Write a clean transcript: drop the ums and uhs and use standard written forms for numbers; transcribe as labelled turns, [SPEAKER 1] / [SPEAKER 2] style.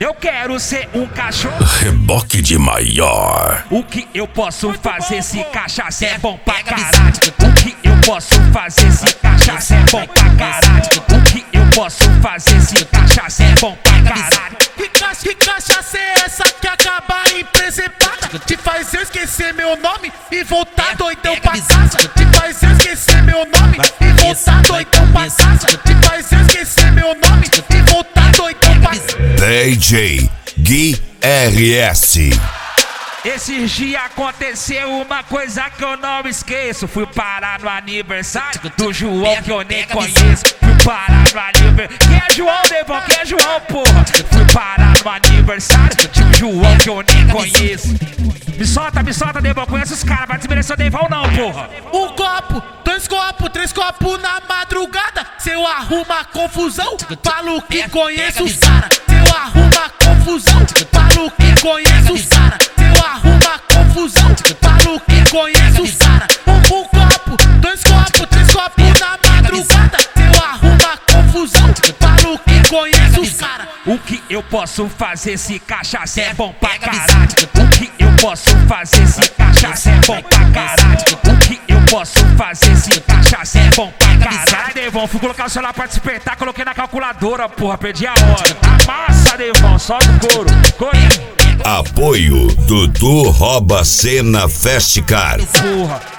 [SPEAKER 1] Eu quero ser um cachorro.
[SPEAKER 2] Reboque de maior.
[SPEAKER 1] O que eu posso fazer se cachaça é bom pra caralho? O que eu posso fazer se cachaça é bom pra caralho? O que eu posso fazer se cachaça é bom pra caralho?
[SPEAKER 3] Que cachaça é essa que acaba em presepada? Te faz eu esquecer meu nome e voltar doidão pra casa. Te faz eu esquecer meu nome e voltar doidão pra casa. Te faz eu esquecer meu nome e voltar doidão pra casa.
[SPEAKER 2] DJ Gui RS.
[SPEAKER 1] Esses dias aconteceu uma coisa que eu não esqueço. Fui parar no aniversário do João que eu nem conheço. Fui parar no aniversário. Quem é João, Devon? Quem é João, porra? Fui parar no aniversário de João que eu nem conheço. Me solta, Devon. Conheço os caras, vai desmerecer o Devon não, porra.
[SPEAKER 3] Um copo, dois copos, três copos na madrugada. Se eu arruma confusão, falo que conheço os caras. Se eu arruma confusão, falo que conheço os caras. Se eu arruma confusão, falo que conheço os caras. Um copo, dois copos, três copos na madrugada. Se eu arruma confusão, falo que conheço os caras.
[SPEAKER 1] O que eu posso fazer se cachaça é bom pra caralho? O que eu posso fazer se cachaça é bom pra caralho? O que eu posso fazer se cachaça é bom pra caralho? Devon, fui colocar o celular pra despertar, coloquei na calculadora, porra, perdi a hora. Amassa, Devon, só do couro.
[SPEAKER 2] Apoio Dudu Rouba Cena Festcar.
[SPEAKER 1] Porra.